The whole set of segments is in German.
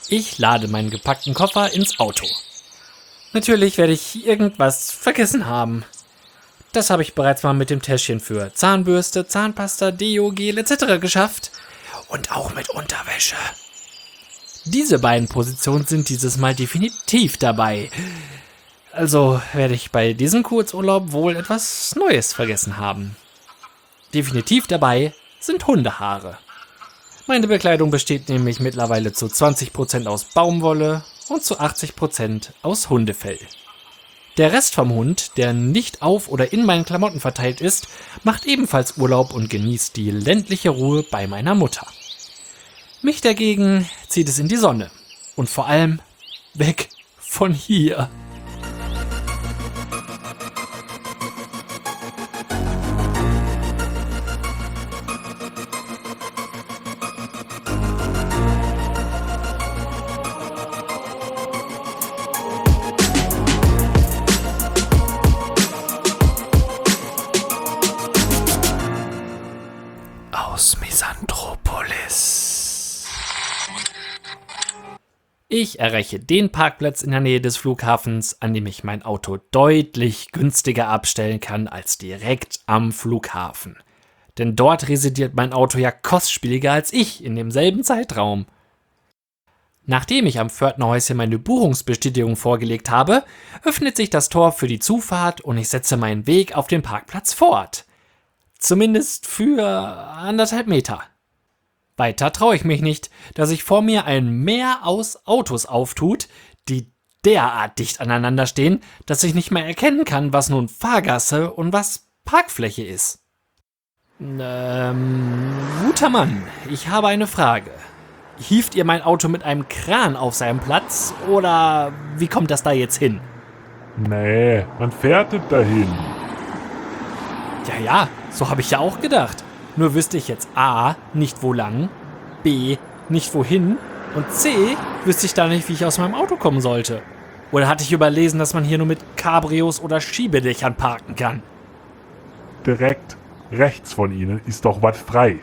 Ich lade meinen gepackten Koffer ins Auto. Natürlich werde ich irgendwas vergessen haben. Das habe ich bereits mal mit dem Täschchen für Zahnbürste, Zahnpasta, Deo, Gel etc. geschafft. Und auch mit Unterwäsche. Diese beiden Positionen sind dieses Mal definitiv dabei. Also werde ich bei diesem Kurzurlaub wohl etwas Neues vergessen haben. Definitiv dabei sind Hundehaare. Meine Bekleidung besteht nämlich mittlerweile zu 20% aus Baumwolle und zu 80% aus Hundefell. Der Rest vom Hund, der nicht auf oder in meinen Klamotten verteilt ist, macht ebenfalls Urlaub und genießt die ländliche Ruhe bei meiner Mutter. Mich dagegen zieht es in die Sonne. Und vor allem weg von hier. Aus Misanthropolis. Ich erreiche den Parkplatz in der Nähe des Flughafens, an dem ich mein Auto deutlich günstiger abstellen kann als direkt am Flughafen. Denn dort residiert mein Auto ja kostspieliger als ich in demselben Zeitraum. Nachdem ich am Pförtnerhäuschen meine Buchungsbestätigung vorgelegt habe, öffnet sich das Tor für die Zufahrt und ich setze meinen Weg auf den Parkplatz fort. Zumindest für 1,5 Meter. Weiter traue ich mich nicht, da sich vor mir ein Meer aus Autos auftut, die derart dicht aneinander stehen, dass ich nicht mehr erkennen kann, was nun Fahrgasse und was Parkfläche ist. Guter Mann, ich habe eine Frage. Hieft ihr mein Auto mit einem Kran auf seinen Platz oder wie kommt das da jetzt hin? Nee, man fährt nicht dahin. Ja, so habe ich ja auch gedacht. Nur wüsste ich jetzt A, nicht wo lang, B, nicht wohin und C, wüsste ich da nicht, wie ich aus meinem Auto kommen sollte. Oder hatte ich überlesen, dass man hier nur mit Cabrios oder Schiebedächern parken kann? Direkt rechts von Ihnen ist doch was frei.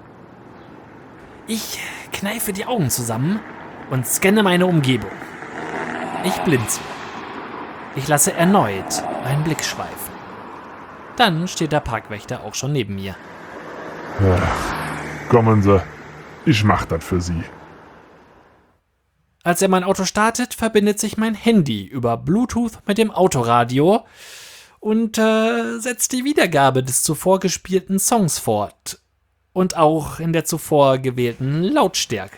Ich kneife die Augen zusammen und scanne meine Umgebung. Ich blinze. Ich lasse erneut meinen Blick schweifen. Dann steht der Parkwächter auch schon neben mir. Kommen Sie, ich mach das für Sie. Als er mein Auto startet, verbindet sich mein Handy über Bluetooth mit dem Autoradio und setzt die Wiedergabe des zuvor gespielten Songs fort. Und auch in der zuvor gewählten Lautstärke.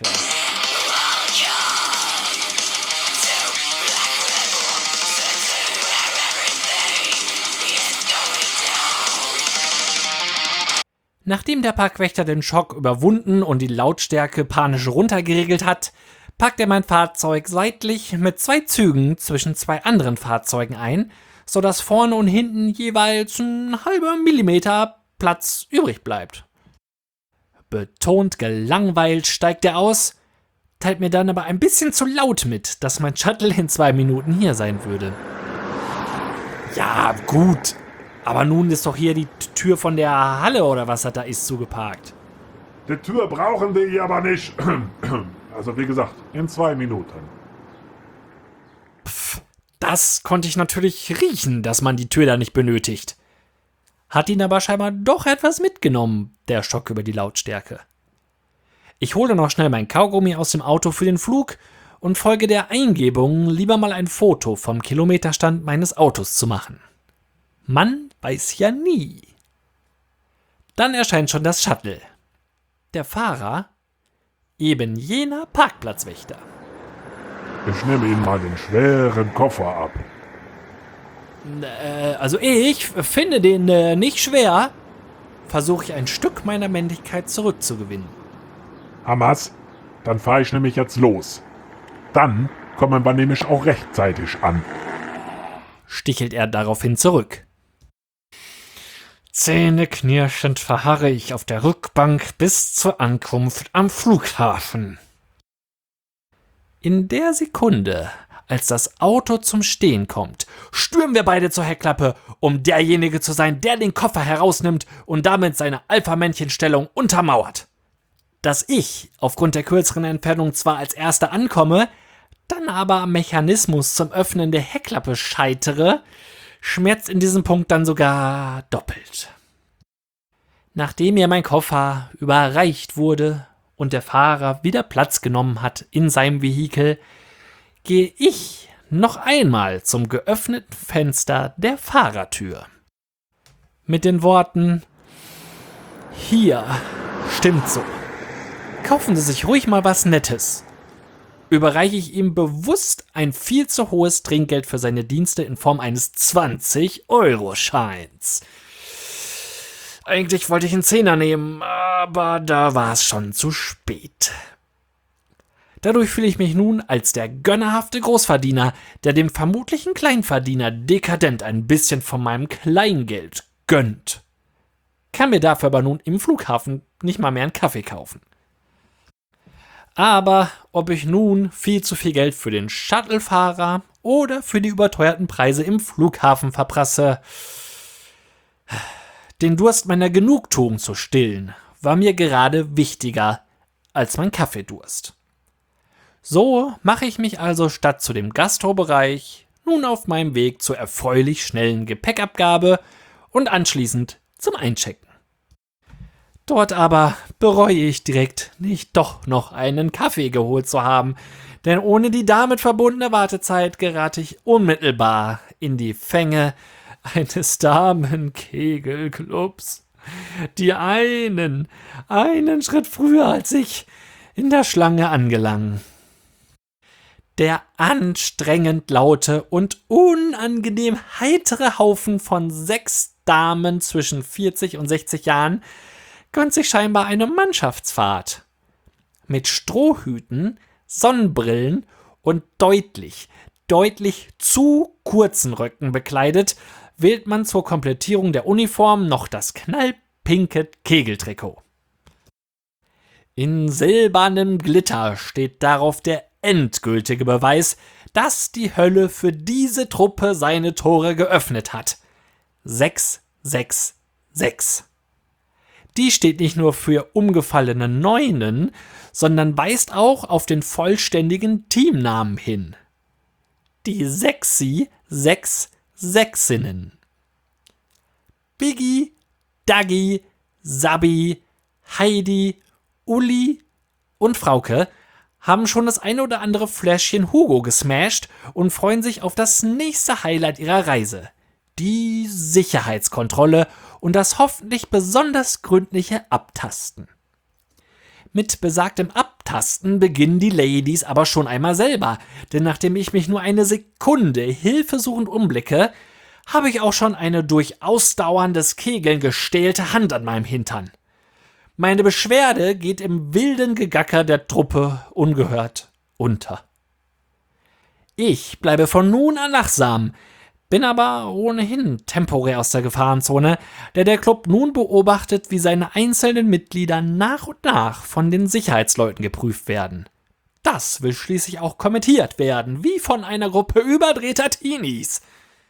Nachdem der Parkwächter den Schock überwunden und die Lautstärke panisch runtergeregelt hat, packt er mein Fahrzeug seitlich mit 2 Zügen zwischen 2 anderen Fahrzeugen ein, sodass vorne und hinten jeweils ein halber Millimeter Platz übrig bleibt. Betont gelangweilt steigt er aus, teilt mir dann aber ein bisschen zu laut mit, dass mein Shuttle in 2 Minuten hier sein würde. Ja, gut. Aber nun ist doch hier die Tür von der Halle oder was das da ist zugeparkt. Die Tür brauchen wir hier aber nicht. Also wie gesagt, in 2 Minuten. Das konnte ich natürlich riechen, dass man die Tür da nicht benötigt. Hat ihn aber scheinbar doch etwas mitgenommen, der Schock über die Lautstärke. Ich hole noch schnell mein Kaugummi aus dem Auto für den Flug und folge der Eingebung, lieber mal ein Foto vom Kilometerstand meines Autos zu machen. Man weiß ja nie. Dann erscheint schon das Shuttle. Der Fahrer, eben jener Parkplatzwächter. Ich nehme Ihnen mal den schweren Koffer ab. Also ich finde den nicht schwer. Versuche ich ein Stück meiner Männlichkeit zurückzugewinnen. Hamas, dann fahre ich nämlich jetzt los. Dann kommen wir nämlich auch rechtzeitig an. Stichelt er daraufhin zurück. Zähneknirschend verharre ich auf der Rückbank bis zur Ankunft am Flughafen. In der Sekunde, als das Auto zum Stehen kommt, stürmen wir beide zur Heckklappe, um derjenige zu sein, der den Koffer herausnimmt und damit seine Alpha-Männchen-Stellung untermauert. Dass ich aufgrund der kürzeren Entfernung zwar als Erster ankomme, dann aber am Mechanismus zum Öffnen der Heckklappe scheitere, schmerzt in diesem Punkt dann sogar doppelt. Nachdem mir mein Koffer überreicht wurde und der Fahrer wieder Platz genommen hat in seinem Vehikel, gehe ich noch einmal zum geöffneten Fenster der Fahrertür. Mit den Worten: Hier, stimmt so. Kaufen Sie sich ruhig mal was Nettes. Überreiche ich ihm bewusst ein viel zu hohes Trinkgeld für seine Dienste in Form eines 20-Euro-Scheins. Eigentlich wollte ich einen Zehner nehmen, aber da war es schon zu spät. Dadurch fühle ich mich nun als der gönnerhafte Großverdiener, der dem vermutlichen Kleinverdiener dekadent ein bisschen von meinem Kleingeld gönnt. Kann mir dafür aber nun im Flughafen nicht mal mehr einen Kaffee kaufen. Aber ob ich nun viel zu viel Geld für den Shuttlefahrer oder für die überteuerten Preise im Flughafen verprasse, den Durst meiner Genugtuung zu stillen, war mir gerade wichtiger als mein Kaffeedurst. So mache ich mich also statt zu dem Gastrobereich nun auf meinem Weg zur erfreulich schnellen Gepäckabgabe und anschließend zum Einchecken. Dort aber bereue ich direkt, nicht doch noch einen Kaffee geholt zu haben, denn ohne die damit verbundene Wartezeit gerate ich unmittelbar in die Fänge eines Damenkegelclubs, die einen Schritt früher als ich in der Schlange angelangen. Der anstrengend laute und unangenehm heitere Haufen von 6 Damen zwischen 40 und 60 Jahren gönnt sich scheinbar eine Mannschaftsfahrt. Mit Strohhüten, Sonnenbrillen und deutlich zu kurzen Röcken bekleidet, wählt man zur Komplettierung der Uniform noch das knallpinke Kegeltrikot. In silbernem Glitter steht darauf der endgültige Beweis, dass die Hölle für diese Truppe seine Tore geöffnet hat. 666. Die steht nicht nur für umgefallene Neunen, sondern weist auch auf den vollständigen Teamnamen hin. Die sexy 6 Sächsinnen. Biggie, Daggy, Sabi, Heidi, Uli und Frauke haben schon das eine oder andere Fläschchen Hugo gesmashed und freuen sich auf das nächste Highlight ihrer Reise. Die Sicherheitskontrolle und das hoffentlich besonders gründliche Abtasten. Mit besagtem Abtasten beginnen die Ladies aber schon einmal selber, denn nachdem ich mich nur eine Sekunde hilfesuchend umblicke, habe ich auch schon eine durch ausdauerndes Kegeln gestählte Hand an meinem Hintern. Meine Beschwerde geht im wilden Gegacker der Truppe ungehört unter. Ich bleibe von nun an wachsam, bin aber ohnehin temporär aus der Gefahrenzone, da der Club nun beobachtet, wie seine einzelnen Mitglieder nach und nach von den Sicherheitsleuten geprüft werden. Das will schließlich auch kommentiert werden, wie von einer Gruppe überdrehter Teenies.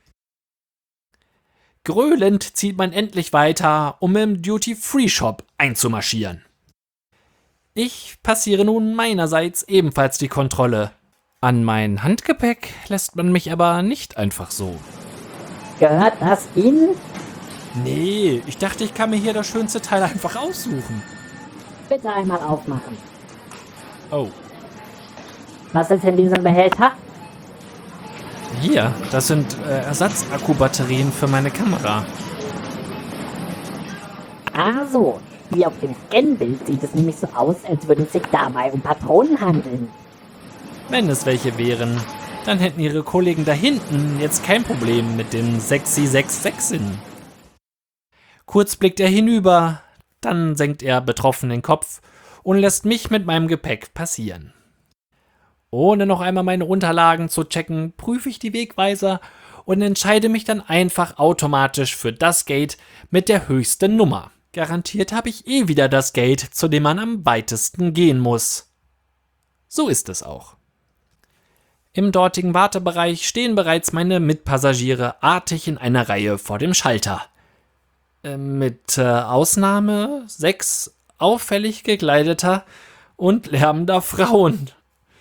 Gröhlend zieht man endlich weiter, um im Duty-Free-Shop einzumarschieren. Ich passiere nun meinerseits ebenfalls die Kontrolle. An mein Handgepäck lässt man mich aber nicht einfach so. Gehört das Ihnen? Nee, ich dachte, ich kann mir hier das schönste Teil einfach aussuchen. Bitte einmal aufmachen. Oh. Was ist in diesem Behälter? Hier, das sind Ersatzakkubatterien für meine Kamera. Ah so, wie auf dem Scanbild sieht es nämlich so aus, als würde es sich dabei um Patronen handeln. Wenn es welche wären, dann hätten ihre Kollegen da hinten jetzt kein Problem mit den sexy 6-6-Sinnen. Kurz blickt er hinüber, dann senkt er betroffen den Kopf und lässt mich mit meinem Gepäck passieren. Ohne noch einmal meine Unterlagen zu checken, prüfe ich die Wegweiser und entscheide mich dann einfach automatisch für das Gate mit der höchsten Nummer. Garantiert habe ich wieder das Gate, zu dem man am weitesten gehen muss. So ist es auch. Im dortigen Wartebereich stehen bereits meine Mitpassagiere artig in einer Reihe vor dem Schalter. Mit Ausnahme 6 auffällig gekleideter und lärmender Frauen.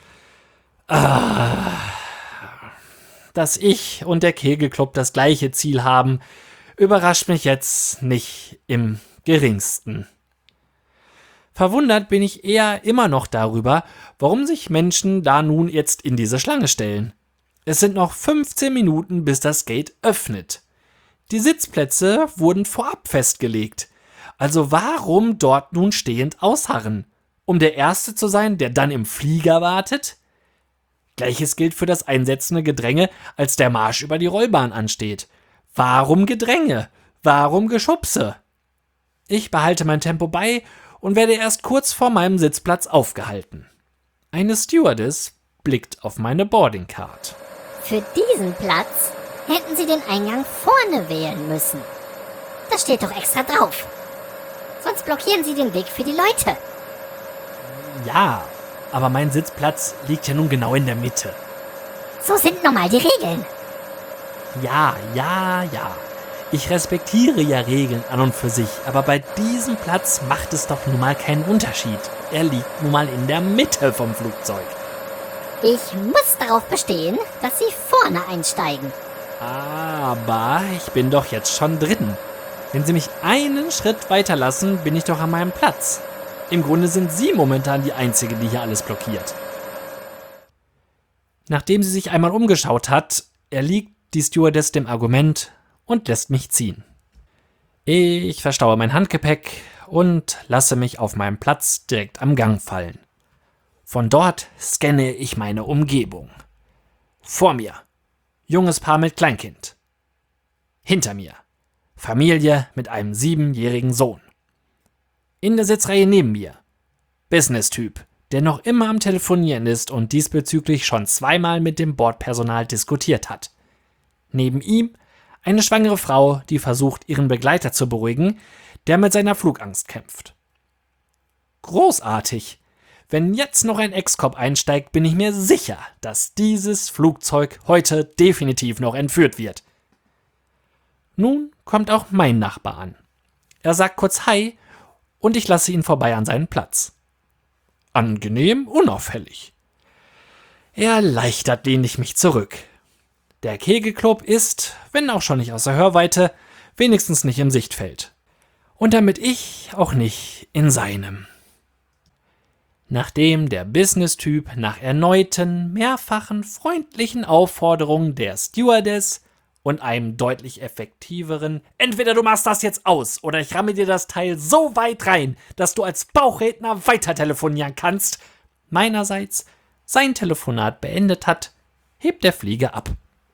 Dass ich und der Kegelclub das gleiche Ziel haben, überrascht mich jetzt nicht im geringsten. Verwundert bin ich eher immer noch darüber, warum sich Menschen da nun jetzt in diese Schlange stellen. Es sind noch 15 Minuten, bis das Gate öffnet. Die Sitzplätze wurden vorab festgelegt. Also warum dort nun stehend ausharren? Um der Erste zu sein, der dann im Flieger wartet? Gleiches gilt für das einsetzende Gedränge, als der Marsch über die Rollbahn ansteht. Warum Gedränge? Warum Geschubse? Ich behalte mein Tempo bei und werde erst kurz vor meinem Sitzplatz aufgehalten. Eine Stewardess blickt auf meine Boardingcard. Für diesen Platz hätten Sie den Eingang vorne wählen müssen. Das steht doch extra drauf. Sonst blockieren Sie den Weg für die Leute. Ja, aber mein Sitzplatz liegt ja nun genau in der Mitte. So sind nun mal die Regeln. Ja. Ich respektiere ja Regeln an und für sich, aber bei diesem Platz macht es doch nun mal keinen Unterschied. Er liegt nun mal in der Mitte vom Flugzeug. Ich muss darauf bestehen, dass Sie vorne einsteigen. Aber ich bin doch jetzt schon drin. Wenn Sie mich einen Schritt weiterlassen, bin ich doch an meinem Platz. Im Grunde sind Sie momentan die Einzige, die hier alles blockiert. Nachdem sie sich einmal umgeschaut hat, erliegt die Stewardess dem Argument und lässt mich ziehen. Ich verstaue mein Handgepäck und lasse mich auf meinem Platz direkt am Gang fallen. Von dort scanne ich meine Umgebung. Vor mir, junges Paar mit Kleinkind. Hinter mir, Familie mit einem 7-jährigen Sohn. In der Sitzreihe neben mir, Business-Typ, der noch immer am Telefonieren ist und diesbezüglich schon 2-mal mit dem Bordpersonal diskutiert hat. Neben ihm eine schwangere Frau, die versucht, ihren Begleiter zu beruhigen, der mit seiner Flugangst kämpft. Großartig! Wenn jetzt noch ein Ex-Cop einsteigt, bin ich mir sicher, dass dieses Flugzeug heute definitiv noch entführt wird. Nun kommt auch mein Nachbar an. Er sagt kurz Hi und ich lasse ihn vorbei an seinen Platz. Angenehm, unauffällig. Erleichtert lehne ich mich zurück. Der Kegelclub ist, wenn auch schon nicht außer Hörweite, wenigstens nicht im Sichtfeld. Und damit ich auch nicht in seinem. Nachdem der Business-Typ nach erneuten, mehrfachen freundlichen Aufforderungen der Stewardess und einem deutlich effektiveren "Entweder du machst das jetzt aus oder ich ramme dir das Teil so weit rein, dass du als Bauchredner weiter telefonieren kannst", meinerseits sein Telefonat beendet hat, hebt der Flieger ab.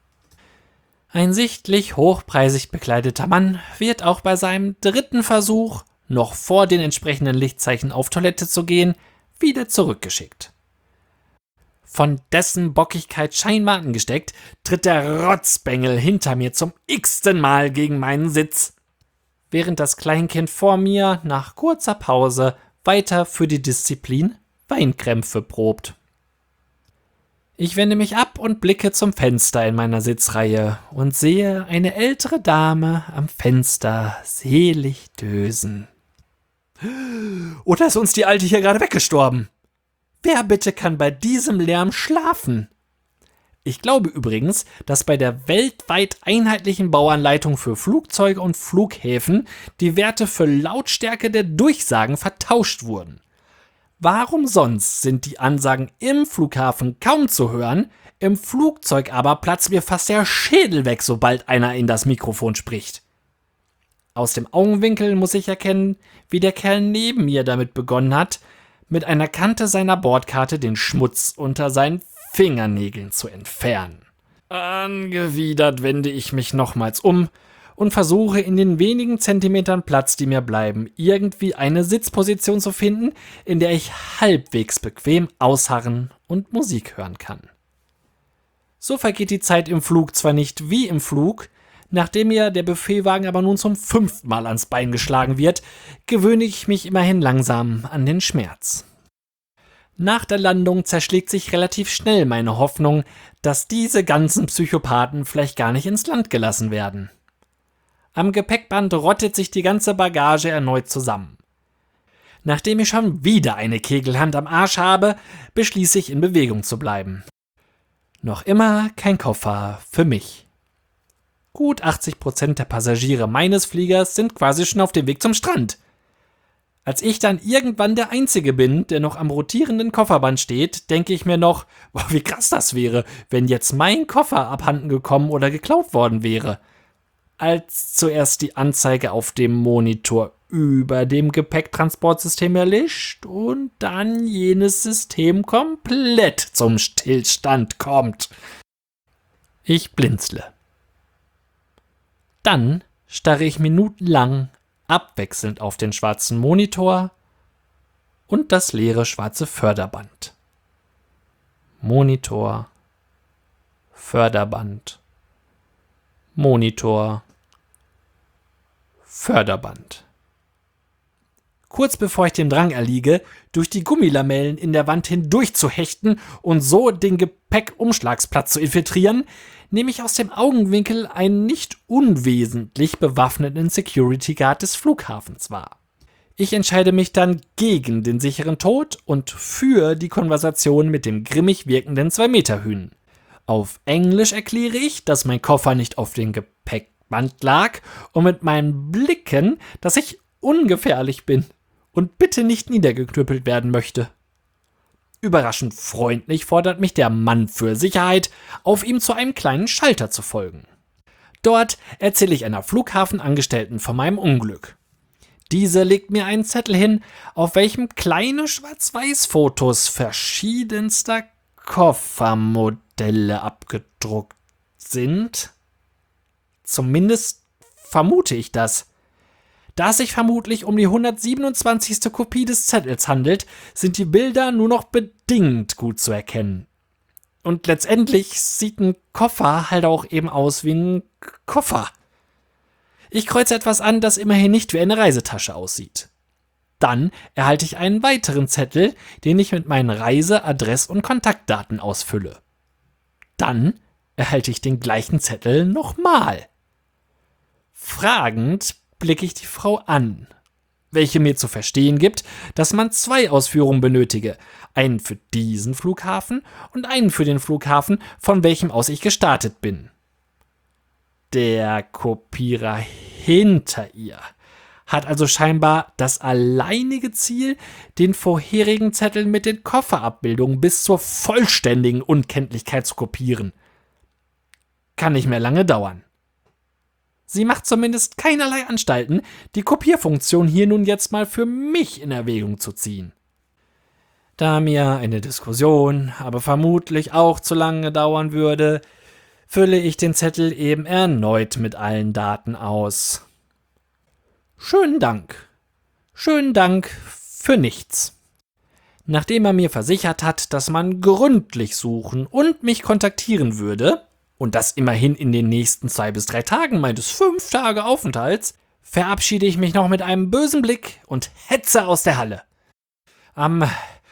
Ein sichtlich hochpreisig bekleideter Mann wird auch bei seinem 3. Versuch, noch vor den entsprechenden Lichtzeichen auf Toilette zu gehen, wieder zurückgeschickt. Von dessen Bockigkeit scheinbar angesteckt, tritt der Rotzbengel hinter mir zum x-ten Mal gegen meinen Sitz, während das Kleinkind vor mir nach kurzer Pause weiter für die Disziplin Weinkrämpfe probt. Ich wende mich ab und blicke zum Fenster in meiner Sitzreihe und sehe eine ältere Dame am Fenster selig dösen. Oder ist uns die Alte hier gerade weggestorben? Wer bitte kann bei diesem Lärm schlafen? Ich glaube übrigens, dass bei der weltweit einheitlichen Bauanleitung für Flugzeuge und Flughäfen die Werte für Lautstärke der Durchsagen vertauscht wurden. Warum sonst sind die Ansagen im Flughafen kaum zu hören, im Flugzeug aber platzt mir fast der Schädel weg, sobald einer in das Mikrofon spricht? Aus dem Augenwinkel muss ich erkennen, wie der Kerl neben mir damit begonnen hat, mit einer Kante seiner Bordkarte den Schmutz unter seinen Fingernägeln zu entfernen. Angewidert wende ich mich nochmals um und versuche in den wenigen Zentimetern Platz, die mir bleiben, irgendwie eine Sitzposition zu finden, in der ich halbwegs bequem ausharren und Musik hören kann. So vergeht die Zeit im Flug zwar nicht wie im Flug, nachdem mir der Buffetwagen aber nun zum 5. Mal ans Bein geschlagen wird, gewöhne ich mich immerhin langsam an den Schmerz. Nach der Landung zerschlägt sich relativ schnell meine Hoffnung, dass diese ganzen Psychopathen vielleicht gar nicht ins Land gelassen werden. Am Gepäckband rottet sich die ganze Bagage erneut zusammen. Nachdem ich schon wieder eine Kegelhand am Arsch habe, beschließe ich, in Bewegung zu bleiben. Noch immer kein Koffer für mich. Gut 80% der Passagiere meines Fliegers sind quasi schon auf dem Weg zum Strand. Als ich dann irgendwann der Einzige bin, der noch am rotierenden Kofferband steht, denke ich mir noch, boah, wie krass das wäre, wenn jetzt mein Koffer abhanden gekommen oder geklaut worden wäre. Als zuerst die Anzeige auf dem Monitor über dem Gepäcktransportsystem erlischt und dann jenes System komplett zum Stillstand kommt. Ich blinzle. Dann starre ich minutenlang abwechselnd auf den schwarzen Monitor und das leere schwarze Förderband. Monitor, Förderband, Monitor, Förderband. Kurz bevor ich dem Drang erliege, durch die Gummilamellen in der Wand hindurch zu hechten und so den Gepäckumschlagsplatz zu infiltrieren, nehme ich aus dem Augenwinkel einen nicht unwesentlich bewaffneten Security Guard des Flughafens wahr. Ich entscheide mich dann gegen den sicheren Tod und für die Konversation mit dem grimmig wirkenden 2-Meter-Hünen. Auf Englisch erkläre ich, dass mein Koffer nicht auf dem Gepäckband lag und mit meinen Blicken, dass ich ungefährlich bin und bitte nicht niedergeknüppelt werden möchte. Überraschend freundlich fordert mich der Mann für Sicherheit, auf ihm zu einem kleinen Schalter zu folgen. Dort erzähle ich einer Flughafenangestellten von meinem Unglück. Diese legt mir einen Zettel hin, auf welchem kleine Schwarz-Weiß-Fotos verschiedenster Koffermodelle abgedruckt sind. Zumindest vermute ich das. Da es sich vermutlich um die 127. Kopie des Zettels handelt, sind die Bilder nur noch bedingt gut zu erkennen. Und letztendlich sieht ein Koffer halt auch eben aus wie ein Koffer. Ich kreuze etwas an, das immerhin nicht wie eine Reisetasche aussieht. Dann erhalte ich einen weiteren Zettel, den ich mit meinen Reise-, Adress- und Kontaktdaten ausfülle. Dann erhalte ich den gleichen Zettel nochmal. Fragend blicke ich die Frau an, welche mir zu verstehen gibt, dass man 2 Ausführungen benötige, einen für diesen Flughafen und einen für den Flughafen, von welchem aus ich gestartet bin. Der Kopierer hinter ihr hat also scheinbar das alleinige Ziel, den vorherigen Zettel mit den Kofferabbildungen bis zur vollständigen Unkenntlichkeit zu kopieren. Kann nicht mehr lange dauern. Sie macht zumindest keinerlei Anstalten, die Kopierfunktion hier nun jetzt mal für mich in Erwägung zu ziehen. Da mir eine Diskussion aber vermutlich auch zu lange dauern würde, fülle ich den Zettel eben erneut mit allen Daten aus. Schönen Dank. Schönen Dank für nichts. Nachdem er mir versichert hat, dass man gründlich suchen und mich kontaktieren würde, und das immerhin in den nächsten 2 bis 3 Tagen meines 5 Tage Aufenthalts, verabschiede ich mich noch mit einem bösen Blick und hetze aus der Halle. Am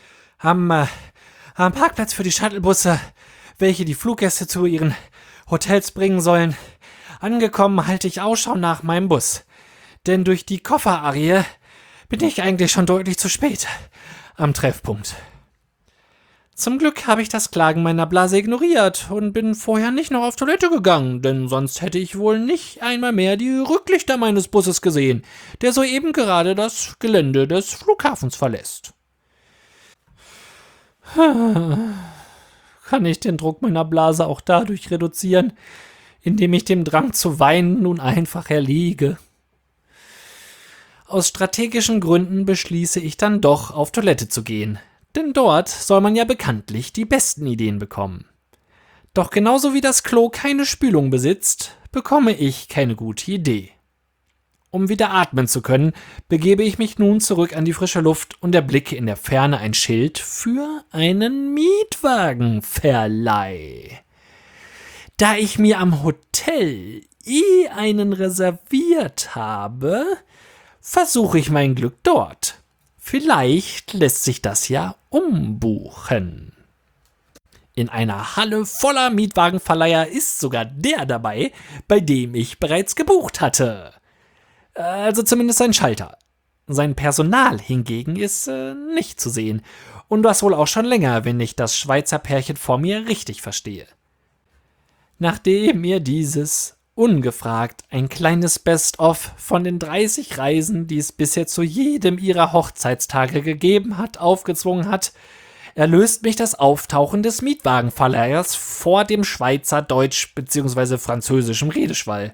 Parkplatz für die Shuttlebusse, welche die Fluggäste zu ihren Hotels bringen sollen, angekommen halte ich Ausschau nach meinem Bus. Denn durch die Kofferarie bin ich eigentlich schon deutlich zu spät am Treffpunkt. Zum Glück habe ich das Klagen meiner Blase ignoriert und bin vorher nicht noch auf Toilette gegangen, denn sonst hätte ich wohl nicht einmal mehr die Rücklichter meines Busses gesehen, der soeben gerade das Gelände des Flughafens verlässt. Kann ich den Druck meiner Blase auch dadurch reduzieren, indem ich dem Drang zu weinen nun einfach erliege? Aus strategischen Gründen beschließe ich dann doch, auf Toilette zu gehen. Denn dort soll man ja bekanntlich die besten Ideen bekommen. Doch genauso wie das Klo keine Spülung besitzt, bekomme ich keine gute Idee. Um wieder atmen zu können, begebe ich mich nun zurück an die frische Luft und erblicke in der Ferne ein Schild für einen Mietwagenverleih. Da ich mir am Hotel einen reserviert habe, versuche ich mein Glück dort. Vielleicht lässt sich das ja umbuchen. In einer Halle voller Mietwagenverleiher ist sogar der dabei, bei dem ich bereits gebucht hatte. Also zumindest ein Schalter. Sein Personal hingegen ist nicht zu sehen. Und das wohl auch schon länger, wenn ich das Schweizer Pärchen vor mir richtig verstehe. Nachdem mir dieses ungefragt ein kleines Best-of von den 30 Reisen, die es bisher zu jedem ihrer Hochzeitstage gegeben hat, aufgezwungen hat, erlöst mich das Auftauchen des Mietwagenverleihers vor dem Schweizer Deutsch bzw. französischem Redeschwall.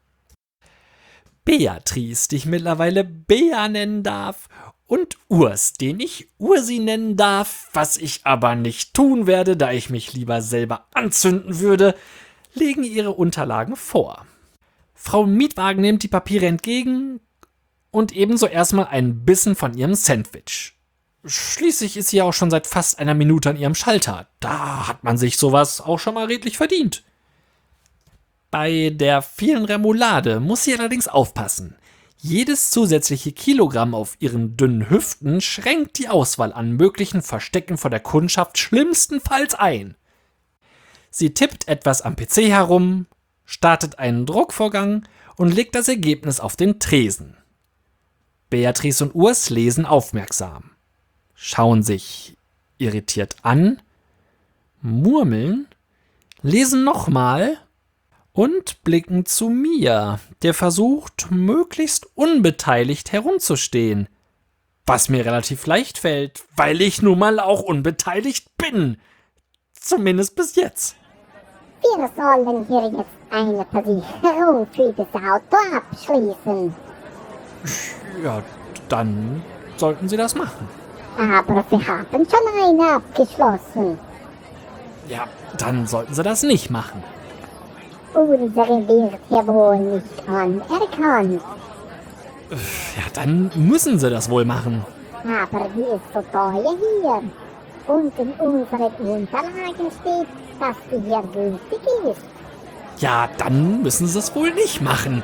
Beatrice, die ich mittlerweile Bea nennen darf, und Urs, den ich Ursi nennen darf, was ich aber nicht tun werde, da ich mich lieber selber anzünden würde, legen ihre Unterlagen vor. Frau Mietwagen nimmt die Papiere entgegen und ebenso erstmal einen Bissen von ihrem Sandwich. Schließlich ist sie ja auch schon seit fast einer Minute an ihrem Schalter. Da hat man sich sowas auch schon mal redlich verdient. Bei der vielen Remoulade muss sie allerdings aufpassen. Jedes zusätzliche Kilogramm auf ihren dünnen Hüften schränkt die Auswahl an möglichen Verstecken vor der Kundschaft schlimmstenfalls ein. Sie tippt etwas am PC herum, startet einen Druckvorgang und legt das Ergebnis auf den Tresen. Beatrice und Urs lesen aufmerksam, schauen sich irritiert an, murmeln, lesen nochmal und blicken zu mir, der versucht, möglichst unbeteiligt herumzustehen. Was mir relativ leicht fällt, weil ich nun mal auch unbeteiligt bin. Zumindest bis jetzt. Wir sollen hier jetzt eine Versicherung für das Auto abschließen. Ja, dann sollten Sie das machen. Aber Sie haben schon eine abgeschlossen. Ja, dann sollten Sie das nicht machen. Unsere wird ja wohl nicht anerkannt. Ja, dann müssen Sie das wohl machen. Aber die ist so teuer hier. Und in unseren Unterlagen steht, dass die hier günstig ist. Ja, dann müssen Sie es wohl nicht machen.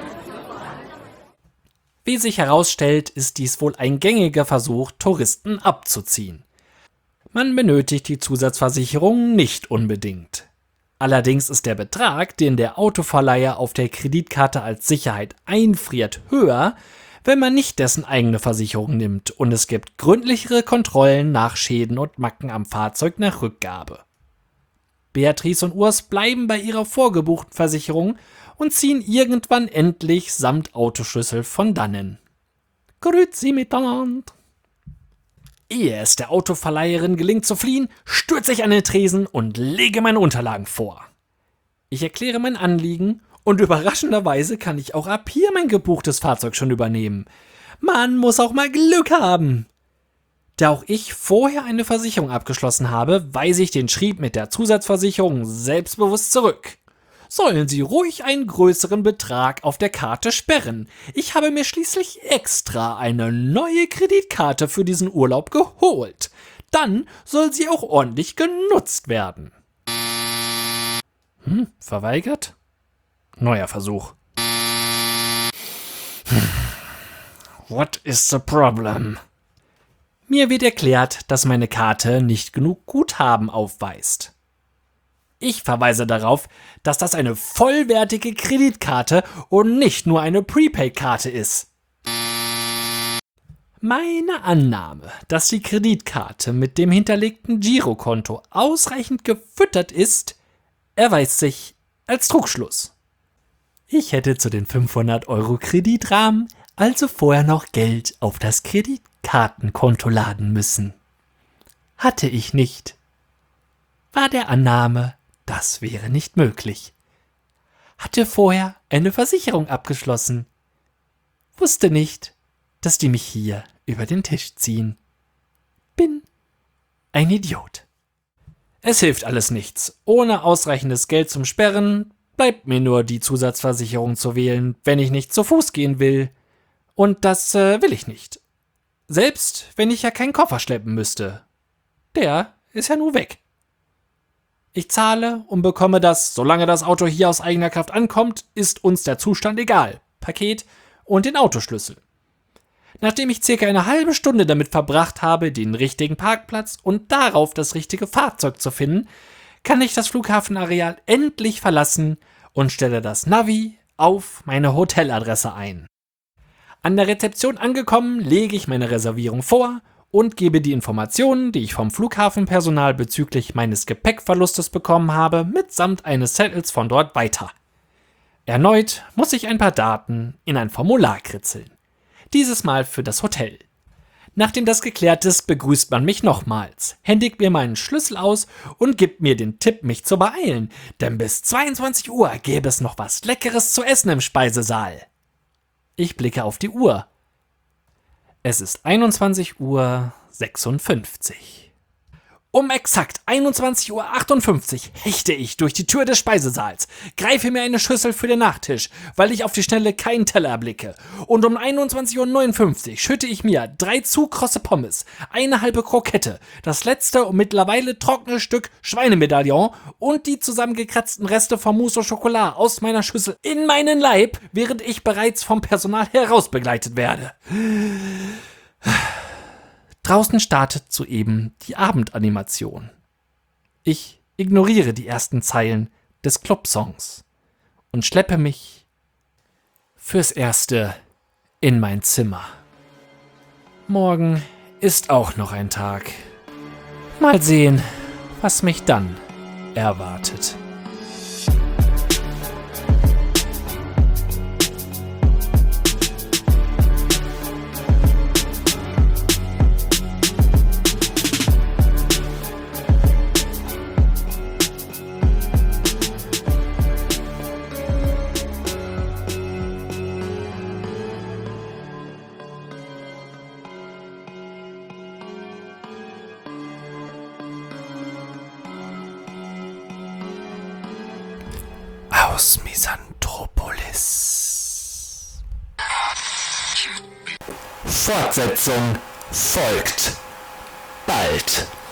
Wie sich herausstellt, ist dies wohl ein gängiger Versuch, Touristen abzuziehen. Man benötigt die Zusatzversicherung nicht unbedingt. Allerdings ist der Betrag, den der Autoverleiher auf der Kreditkarte als Sicherheit einfriert, höher, wenn man nicht dessen eigene Versicherung nimmt, und es gibt gründlichere Kontrollen nach Schäden und Macken am Fahrzeug nach Rückgabe. Beatrice und Urs bleiben bei ihrer vorgebuchten Versicherung und ziehen irgendwann endlich samt Autoschlüssel von dannen. Grüezi miteinander! Ehe es der Autoverleiherin gelingt zu fliehen, stürze ich an den Tresen und lege meine Unterlagen vor. Ich erkläre mein Anliegen und überraschenderweise kann ich auch ab hier mein gebuchtes Fahrzeug schon übernehmen. Man muss auch mal Glück haben. Da auch ich vorher eine Versicherung abgeschlossen habe, weise ich den Schrieb mit der Zusatzversicherung selbstbewusst zurück. Sollen Sie ruhig einen größeren Betrag auf der Karte sperren. Ich habe mir schließlich extra eine neue Kreditkarte für diesen Urlaub geholt. Dann soll sie auch ordentlich genutzt werden. Verweigert? Neuer Versuch. What is the problem? Mir wird erklärt, dass meine Karte nicht genug Guthaben aufweist. Ich verweise darauf, dass das eine vollwertige Kreditkarte und nicht nur eine Prepaid-Karte ist. Meine Annahme, dass die Kreditkarte mit dem hinterlegten Girokonto ausreichend gefüttert ist, erweist sich als Trugschluss. Ich hätte zu den 500 € Kreditrahmen also vorher noch Geld auf das Kreditkartenkonto laden müssen. Hatte ich nicht. War der Annahme, das wäre nicht möglich. Hatte vorher eine Versicherung abgeschlossen. Wusste nicht, dass die mich hier über den Tisch ziehen. Bin ein Idiot. Es hilft alles nichts. Ohne ausreichendes Geld zum Sperren bleibt mir nur die Zusatzversicherung zu wählen, wenn ich nicht zu Fuß gehen will. Und das will ich nicht. Selbst wenn ich ja keinen Koffer schleppen müsste. Der ist ja nur weg. Ich zahle und bekomme das, solange das Auto hier aus eigener Kraft ankommt, ist uns der Zustand egal. Paket und den Autoschlüssel. Nachdem ich circa eine halbe Stunde damit verbracht habe, den richtigen Parkplatz und darauf das richtige Fahrzeug zu finden, kann ich das Flughafenareal endlich verlassen und stelle das Navi auf meine Hoteladresse ein. An der Rezeption angekommen, lege ich meine Reservierung vor und gebe die Informationen, die ich vom Flughafenpersonal bezüglich meines Gepäckverlustes bekommen habe, mitsamt eines Zettels von dort weiter. Erneut muss ich ein paar Daten in ein Formular kritzeln. Dieses Mal für das Hotel. Nachdem das geklärt ist, begrüßt man mich nochmals, händigt mir meinen Schlüssel aus und gibt mir den Tipp, mich zu beeilen, denn bis 22 Uhr gäbe es noch was Leckeres zu essen im Speisesaal. Ich blicke auf die Uhr. Es ist 21:56 Uhr. Um exakt 21:58 Uhr hechte ich durch die Tür des Speisesaals, greife mir eine Schüssel für den Nachtisch, weil ich auf die Schnelle keinen Teller erblicke. Und um 21:59 Uhr schütte ich mir 3 zu krosse Pommes, eine halbe Krokette, das letzte und mittlerweile trockene Stück Schweinemedaillon und die zusammengekratzten Reste vom Mousse au Chocolat aus meiner Schüssel in meinen Leib, während ich bereits vom Personal herausbegleitet werde. Draußen startet soeben die Abendanimation. Ich ignoriere die ersten Zeilen des Clubsongs und schleppe mich fürs Erste in mein Zimmer. Morgen ist auch noch ein Tag. Mal sehen, was mich dann erwartet. Aus Misanthropolis. Fortsetzung folgt bald.